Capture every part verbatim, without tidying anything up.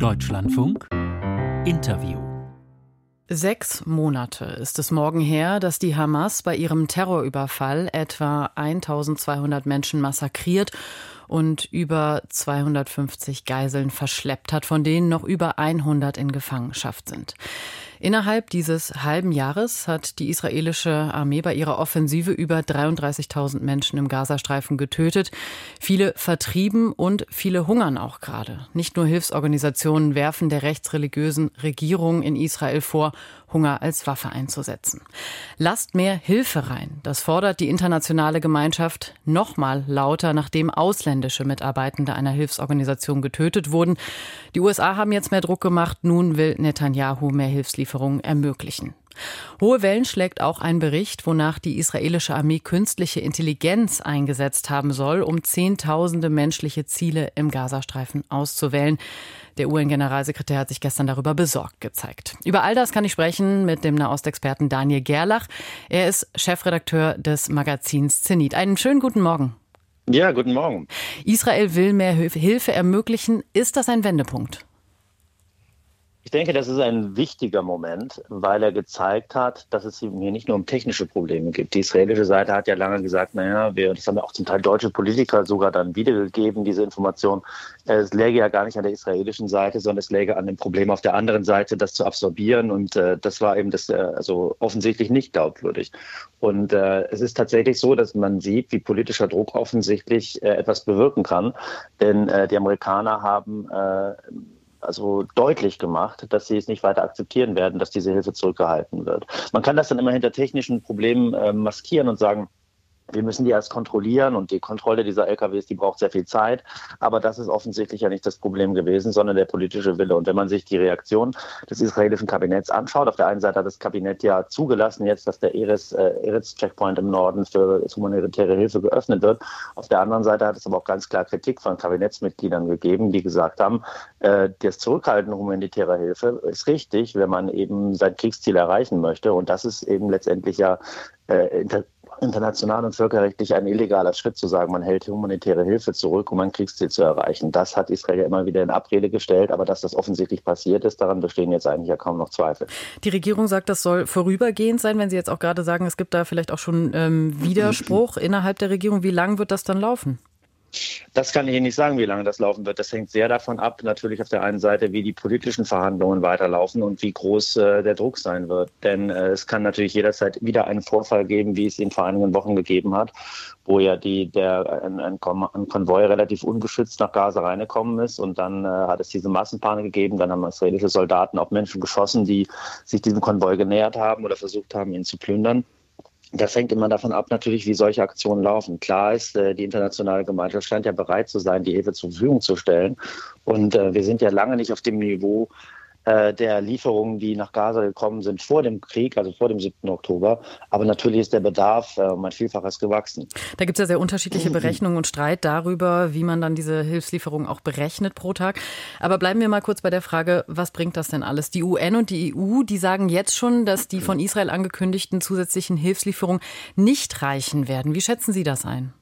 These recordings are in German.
Deutschlandfunk Interview. Sechs Monate ist es morgen her, dass die Hamas bei ihrem Terrorüberfall etwa eintausendzweihundert Menschen massakriert und über zweihundertfünfzig Geiseln verschleppt hat, von denen noch über hundert in Gefangenschaft sind. Innerhalb dieses halben Jahres hat die israelische Armee bei ihrer Offensive über dreiunddreißigtausend Menschen im Gazastreifen getötet. Viele vertrieben und viele hungern auch gerade. Nicht nur Hilfsorganisationen werfen der rechtsreligiösen Regierung in Israel vor, Hunger als Waffe einzusetzen. Lasst mehr Hilfe rein. Das fordert die internationale Gemeinschaft nochmal lauter, nachdem ausländische Mitarbeitende einer Hilfsorganisation getötet wurden. Die U S A haben jetzt mehr Druck gemacht. Nun will Netanyahu mehr Hilfslieferungen ermöglichen. Hohe Wellen schlägt auch ein Bericht, wonach die israelische Armee künstliche Intelligenz eingesetzt haben soll, um Zehntausende menschliche Ziele im Gazastreifen auszuwählen. Der U N-Generalsekretär hat sich gestern darüber besorgt gezeigt. Über all das kann ich sprechen mit dem Nahostexperten Daniel Gerlach. Er ist Chefredakteur des Magazins Zenit. Einen schönen guten Morgen. Ja, guten Morgen. Israel will mehr Hilfe ermöglichen. Ist das ein Wendepunkt? Ich denke, das ist ein wichtiger Moment, weil er gezeigt hat, dass es hier nicht nur um technische Probleme gibt. Die israelische Seite hat ja lange gesagt, naja, wir, das haben ja auch zum Teil deutsche Politiker sogar dann wiedergegeben, diese Information. Es läge ja gar nicht an der israelischen Seite, sondern es läge an dem Problem auf der anderen Seite, das zu absorbieren. Und äh, das war eben das, äh, also offensichtlich nicht glaubwürdig. Und äh, es ist tatsächlich so, dass man sieht, wie politischer Druck offensichtlich äh, etwas bewirken kann. Denn äh, die Amerikaner haben äh, also deutlich gemacht, dass sie es nicht weiter akzeptieren werden, dass diese Hilfe zurückgehalten wird. Man kann das dann immer hinter technischen Problemen äh, maskieren und sagen, wir müssen die erst kontrollieren und die Kontrolle dieser L K Ws, die braucht sehr viel Zeit. Aber das ist offensichtlich ja nicht das Problem gewesen, sondern der politische Wille. Und wenn man sich die Reaktion des israelischen Kabinetts anschaut, auf der einen Seite hat das Kabinett ja zugelassen jetzt, dass der Eretz, äh, Eretz-Checkpoint im Norden für humanitäre Hilfe geöffnet wird. Auf der anderen Seite hat es aber auch ganz klar Kritik von Kabinettsmitgliedern gegeben, die gesagt haben, äh, das Zurückhalten humanitärer Hilfe ist richtig, wenn man eben sein Kriegsziel erreichen möchte. Und das ist eben letztendlich ja äh, inter international und völkerrechtlich ein illegaler Schritt, zu sagen, man hält humanitäre Hilfe zurück, um ein Kriegsziel zu erreichen. Das hat Israel ja immer wieder in Abrede gestellt, aber dass das offensichtlich passiert ist, daran bestehen jetzt eigentlich ja kaum noch Zweifel. Die Regierung sagt, das soll vorübergehend sein, wenn Sie jetzt auch gerade sagen, es gibt da vielleicht auch schon ähm, Widerspruch innerhalb der Regierung. Wie lang wird das dann laufen? Das kann ich Ihnen nicht sagen, wie lange das laufen wird. Das hängt sehr davon ab, natürlich auf der einen Seite, wie die politischen Verhandlungen weiterlaufen und wie groß äh, der Druck sein wird. Denn äh, es kann natürlich jederzeit wieder einen Vorfall geben, wie es ihn vor einigen Wochen gegeben hat, wo ja die, der, ein, ein, ein Konvoi relativ ungeschützt nach Gaza reingekommen ist. Und dann äh, hat es diese Massenpanik gegeben. Dann haben israelische Soldaten auf Menschen geschossen, die sich diesem Konvoi genähert haben oder versucht haben, ihn zu plündern. Das hängt immer davon ab, natürlich, wie solche Aktionen laufen. Klar ist, die internationale Gemeinschaft scheint ja bereit zu sein, die Hilfe zur Verfügung zu stellen. Und wir sind ja lange nicht auf dem Niveau der Lieferungen, die nach Gaza gekommen sind vor dem Krieg, also vor dem siebten Oktober. Aber natürlich ist der Bedarf um ein Vielfaches gewachsen. Da gibt es ja sehr unterschiedliche Berechnungen und Streit darüber, wie man dann diese Hilfslieferungen auch berechnet pro Tag. Aber bleiben wir mal kurz bei der Frage, was bringt das denn alles? Die U N und die E U, die sagen jetzt schon, dass die von Israel angekündigten zusätzlichen Hilfslieferungen nicht reichen werden. Wie schätzen Sie das ein?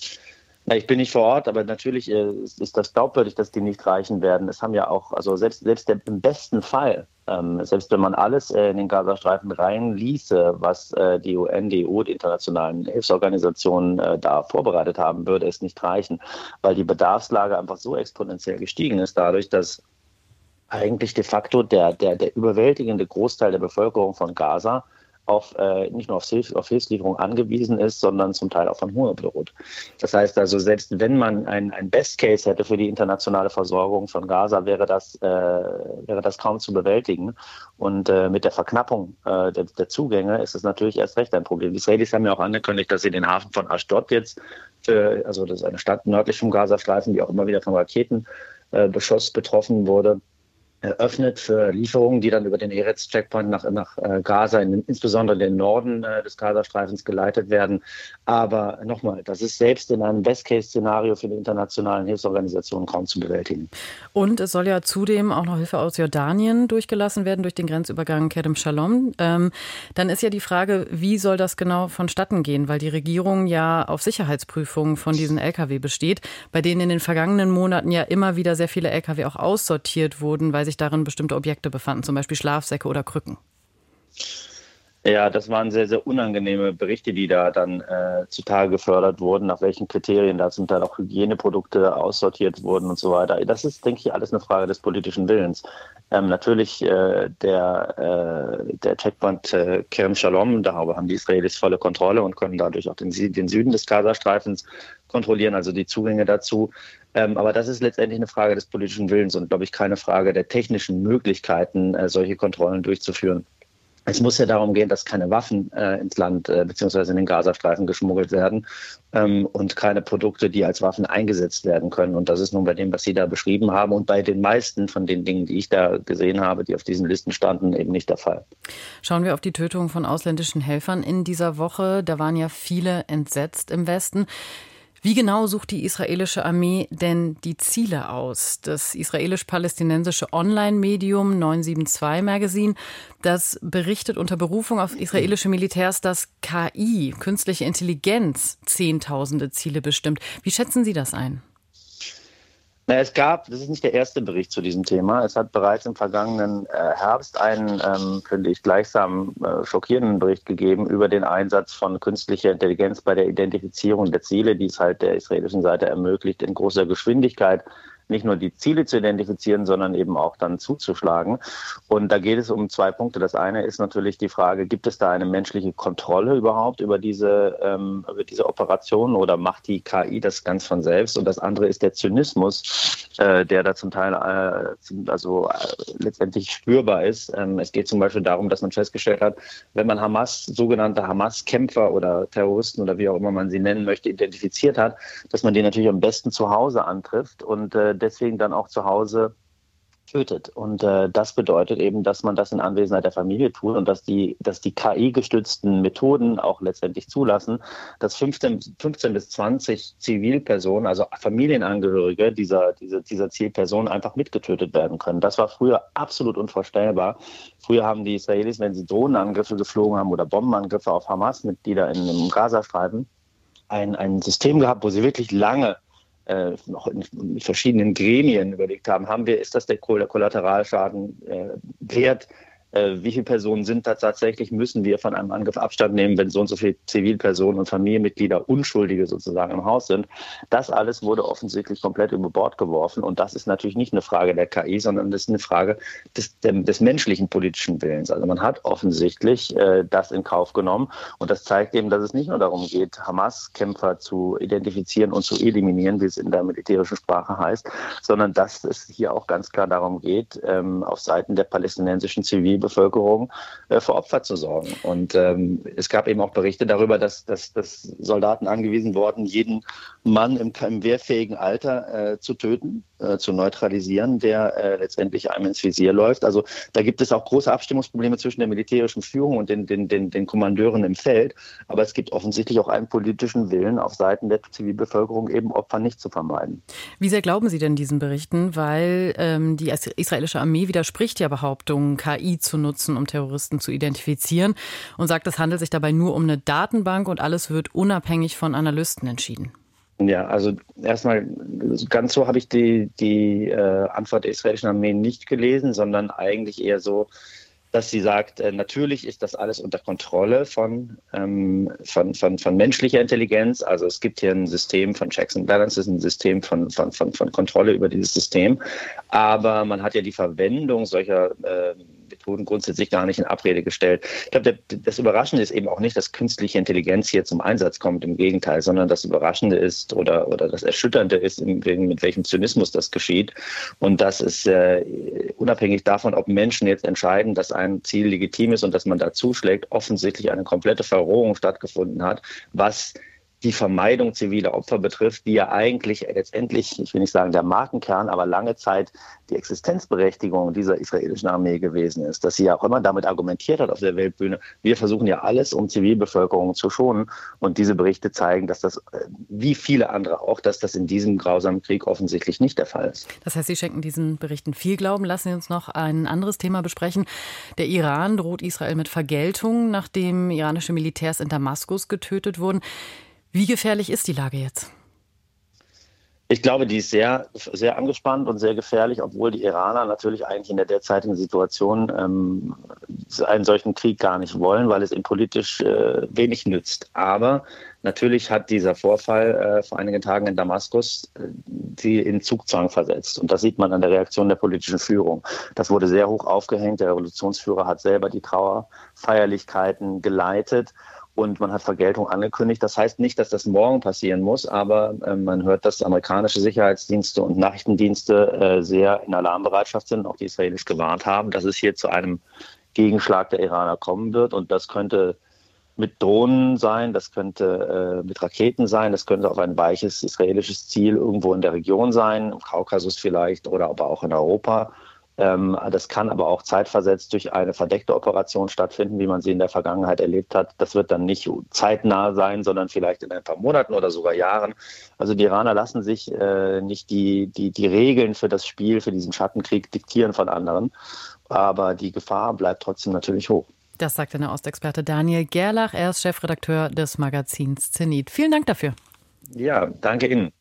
Ja, ich bin nicht vor Ort, aber natürlich ist, ist das glaubwürdig, dass die nicht reichen werden. Es haben ja auch, also selbst, selbst der, im besten Fall, ähm, selbst wenn man alles äh, in den Gazastreifen reinließe, was äh, die U N, die E U, die internationalen Hilfsorganisationen äh, da vorbereitet haben, würde es nicht reichen, weil die Bedarfslage einfach so exponentiell gestiegen ist, dadurch, dass eigentlich de facto der, der, der überwältigende Großteil der Bevölkerung von Gaza auf, äh, nicht nur auf, Hilf- auf Hilfslieferung angewiesen ist, sondern zum Teil auch von Hunger bedroht. Das heißt also, selbst wenn man ein, ein Best Case hätte für die internationale Versorgung von Gaza, wäre das, äh, wäre das kaum zu bewältigen. Und äh, mit der Verknappung äh, der, der Zugänge ist es natürlich erst recht ein Problem. Die Israelis haben ja auch angekündigt, dass sie den Hafen von Ashdod jetzt, für, also das ist eine Stadt nördlich vom Gazastreifen, die auch immer wieder von Raketenbeschuss äh, betroffen wurde, öffnet für Lieferungen, die dann über den Erez-Checkpoint nach, nach äh, Gaza, in, insbesondere den Norden äh, des Gazastreifens geleitet werden. Aber nochmal, das ist selbst in einem Best-Case-Szenario für die internationalen Hilfsorganisationen kaum zu bewältigen. Und es soll ja zudem auch noch Hilfe aus Jordanien durchgelassen werden durch den Grenzübergang Kerem Shalom. Ähm, dann ist ja die Frage, wie soll das genau vonstatten gehen? Weil die Regierung ja auf Sicherheitsprüfungen von diesen L K W besteht, bei denen in den vergangenen Monaten ja immer wieder sehr viele L K W auch aussortiert wurden, weil sich darin bestimmte Objekte befanden, zum Beispiel Schlafsäcke oder Krücken. Ja, das waren sehr, sehr unangenehme Berichte, die da dann äh, zutage gefördert wurden, nach welchen Kriterien da zum Teil auch Hygieneprodukte aussortiert wurden und so weiter. Das ist, denke ich, alles eine Frage des politischen Willens. Ähm, natürlich äh, der, äh, der Checkpoint äh, Kerem Shalom, darüber haben die Israelis volle Kontrolle und können dadurch auch den, den Süden des Gazastreifens kontrollieren, also die Zugänge dazu. Ähm, aber das ist letztendlich eine Frage des politischen Willens und, glaube ich, keine Frage der technischen Möglichkeiten, äh, solche Kontrollen durchzuführen. Es muss ja darum gehen, dass keine Waffen äh, ins Land äh, bzw. in den Gazastreifen geschmuggelt werden ähm, und keine Produkte, die als Waffen eingesetzt werden können. Und das ist nun bei dem, was Sie da beschrieben haben und bei den meisten von den Dingen, die ich da gesehen habe, die auf diesen Listen standen, eben nicht der Fall. Schauen wir auf die Tötung von ausländischen Helfern in dieser Woche. Da waren ja viele entsetzt im Westen. Wie genau sucht die israelische Armee denn die Ziele aus? Das israelisch-palästinensische Online-Medium neun sieben zwei Magazine, das berichtet unter Berufung auf israelische Militärs, dass K I, künstliche Intelligenz, Zehntausende Ziele bestimmt. Wie schätzen Sie das ein? Na, es gab, das ist nicht der erste Bericht zu diesem Thema. Es hat bereits im vergangenen äh, Herbst einen, ähm, finde ich, gleichsam äh, schockierenden Bericht gegeben über den Einsatz von künstlicher Intelligenz bei der Identifizierung der Ziele, die es halt der israelischen Seite ermöglicht, in großer Geschwindigkeit nicht nur die Ziele zu identifizieren, sondern eben auch dann zuzuschlagen. Und da geht es um zwei Punkte. Das eine ist natürlich die Frage, gibt es da eine menschliche Kontrolle überhaupt über diese, ähm, über diese Operation oder macht die K I das ganz von selbst? Und das andere ist der Zynismus, äh, der da zum Teil äh, also äh, letztendlich spürbar ist. Ähm, es geht zum Beispiel darum, dass man festgestellt hat, wenn man Hamas, sogenannte Hamas-Kämpfer oder Terroristen oder wie auch immer man sie nennen möchte, identifiziert hat, dass man die natürlich am besten zu Hause antrifft und äh, deswegen dann auch zu Hause tötet. Und äh, das bedeutet eben, dass man das in Anwesenheit der Familie tut und dass die, dass die K I-gestützten Methoden auch letztendlich zulassen, dass fünfzehn, fünfzehn bis zwanzig Zivilpersonen, also Familienangehörige dieser, dieser, dieser Zielpersonen einfach mitgetötet werden können. Das war früher absolut unvorstellbar. Früher haben die Israelis, wenn sie Drohnenangriffe geflogen haben oder Bombenangriffe auf Hamas-Mitglieder in, im Gazastreifen, ein, ein System gehabt, wo sie wirklich lange Äh, noch in, in verschiedenen Gremien überlegt haben, haben wir, ist das der, der Kollateralschaden äh, wert? Äh, wie viele Personen sind da tatsächlich, müssen wir von einem Angriff Abstand nehmen, wenn so und so viele Zivilpersonen und Familienmitglieder, Unschuldige sozusagen im Haus sind? Das alles wurde offensichtlich komplett über Bord geworfen und das ist natürlich nicht eine Frage der K I, sondern das ist eine Frage des, des menschlichen politischen Willens. Also man hat offensichtlich äh, das in Kauf genommen und das zeigt eben, dass es nicht nur darum geht, Hamas-Kämpfer zu identifizieren und zu eliminieren, wie es in der militärischen Sprache heißt, sondern dass es hier auch ganz klar darum geht, ähm, auf Seiten der palästinensischen Zivil Bevölkerung äh, für Opfer zu sorgen. Und ähm, es gab eben auch Berichte darüber, dass, dass, dass Soldaten angewiesen wurden, jeden Mann im, im wehrfähigen Alter äh, zu töten, äh, zu neutralisieren, der äh, letztendlich einem ins Visier läuft. Also da gibt es auch große Abstimmungsprobleme zwischen der militärischen Führung und den, den, den, den Kommandeuren im Feld. Aber es gibt offensichtlich auch einen politischen Willen auf Seiten der Zivilbevölkerung, eben Opfer nicht zu vermeiden. Wie sehr glauben Sie denn diesen Berichten? Weil ähm, die israelische Armee widerspricht ja Behauptungen, K I zu nutzen, um Terroristen zu identifizieren und sagt, es handelt sich dabei nur um eine Datenbank und alles wird unabhängig von Analysten entschieden. Ja, also erstmal ganz so habe ich die, die äh, Antwort der israelischen Armee nicht gelesen, sondern eigentlich eher so, dass sie sagt, äh, natürlich ist das alles unter Kontrolle von, ähm, von, von, von menschlicher Intelligenz. Also es gibt hier ein System von Checks and Balances, ein System von, von, von, von Kontrolle über dieses System. Aber man hat ja die Verwendung solcher äh, Methoden grundsätzlich gar nicht in Abrede gestellt. Ich glaube, das Überraschende ist eben auch nicht, dass künstliche Intelligenz hier zum Einsatz kommt, im Gegenteil, sondern das Überraschende ist oder, oder das Erschütternde ist, mit welchem Zynismus das geschieht. Und das ist äh, unabhängig davon, ob Menschen jetzt entscheiden, dass ein Ziel legitim ist und dass man da zuschlägt, offensichtlich eine komplette Verrohung stattgefunden hat, was die Vermeidung ziviler Opfer betrifft, die ja eigentlich letztendlich, ich will nicht sagen der Markenkern, aber lange Zeit die Existenzberechtigung dieser israelischen Armee gewesen ist, dass sie ja auch immer damit argumentiert hat auf der Weltbühne, wir versuchen ja alles, um Zivilbevölkerung zu schonen. Und diese Berichte zeigen, dass das, wie viele andere auch, dass das in diesem grausamen Krieg offensichtlich nicht der Fall ist. Das heißt, Sie schenken diesen Berichten viel Glauben. Lassen Sie uns noch ein anderes Thema besprechen. Der Iran droht Israel mit Vergeltung, nachdem iranische Militärs in Damaskus getötet wurden. Wie gefährlich ist die Lage jetzt? Ich glaube, die ist sehr, sehr angespannt und sehr gefährlich, obwohl die Iraner natürlich eigentlich in der derzeitigen Situation ähm, einen solchen Krieg gar nicht wollen, weil es ihnen politisch äh, wenig nützt. Aber natürlich hat dieser Vorfall äh, vor einigen Tagen in Damaskus äh, sie in Zugzwang versetzt. Und das sieht man an der Reaktion der politischen Führung. Das wurde sehr hoch aufgehängt. Der Revolutionsführer hat selber die Trauerfeierlichkeiten geleitet. Und man hat Vergeltung angekündigt. Das heißt nicht, dass das morgen passieren muss, aber äh, man hört, dass amerikanische Sicherheitsdienste und Nachrichtendienste äh, sehr in Alarmbereitschaft sind, auch die israelisch gewarnt haben, dass es hier zu einem Gegenschlag der Iraner kommen wird. Und das könnte mit Drohnen sein, das könnte äh, mit Raketen sein, das könnte auf ein weiches israelisches Ziel irgendwo in der Region sein, im Kaukasus vielleicht oder aber auch in Europa. Das kann aber auch zeitversetzt durch eine verdeckte Operation stattfinden, wie man sie in der Vergangenheit erlebt hat. Das wird dann nicht zeitnah sein, sondern vielleicht in ein paar Monaten oder sogar Jahren. Also die Iraner lassen sich äh, nicht die, die, die Regeln für das Spiel, für diesen Schattenkrieg diktieren von anderen. Aber die Gefahr bleibt trotzdem natürlich hoch. Das sagt der Nahostexperte Daniel Gerlach. Er ist Chefredakteur des Magazins Zenit. Vielen Dank dafür. Ja, danke Ihnen.